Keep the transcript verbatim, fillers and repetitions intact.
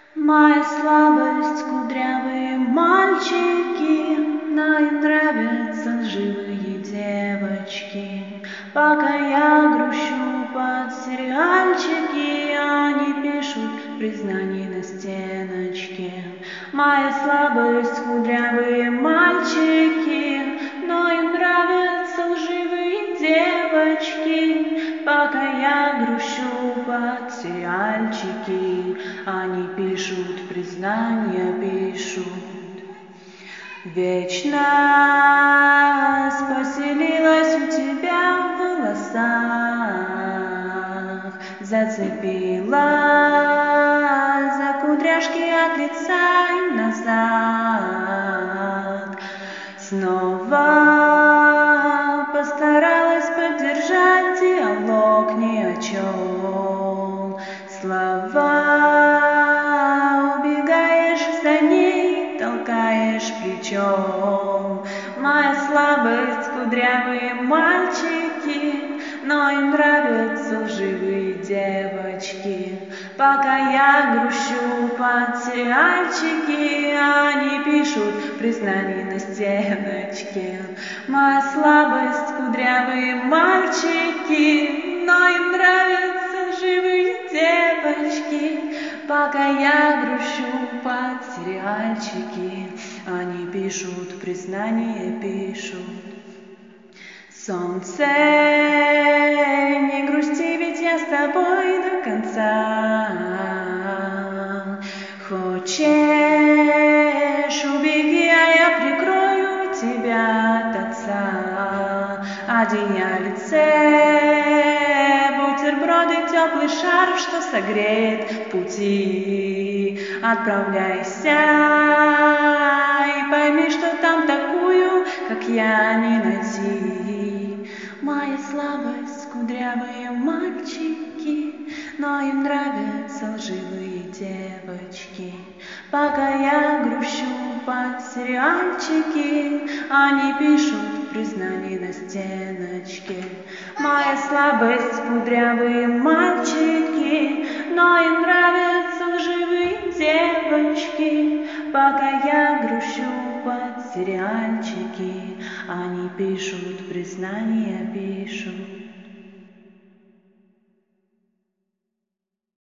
Моя слабость — кудрявые мальчики, но им нравятся лживые девочки. Пока я грущу под сериальчики, они пишут признания на стеночке. Моя слабость — кудрявые мальчики, но им нравятся лживые девочки. Пока я грущу под сериальчики, они пишут признания, пишут. Вечность поселилась у тебя в волосах, зацепилась за кудряшки от лица и назад. Снова постаралась поддержать диалог ни о чем. Слова убегаешь за ней, толкаешь плечом. Моя слабость — кудрявые мальчики, но им нравятся лживые девочки. Пока я грущу под сериальчики, они пишут признания на стеночке. Моя слабость — кудрявые мальчики, но им нравятся лживые девочки. Пока я грущу под сериальчики, они пишут признания, пишут. Солнце, не грусти, ведь я с тобой до конца. Хочешь, убеги, а я прикрою тебя от отца. Одеяльце, бутерброды, теплый шар, что согреет в пути. Отправляйся и пойми, что там такую, как я, не найти. Моя слабость — кудрявые мальчики, но им нравятся лживые девочки. Пока я грущу под сериальчики, они пишут признания на стеночке. Моя слабость — кудрявые мальчики, но им нравятся лживые девочки. Пока я грущу под сериальчики, они пишут признания, пишут.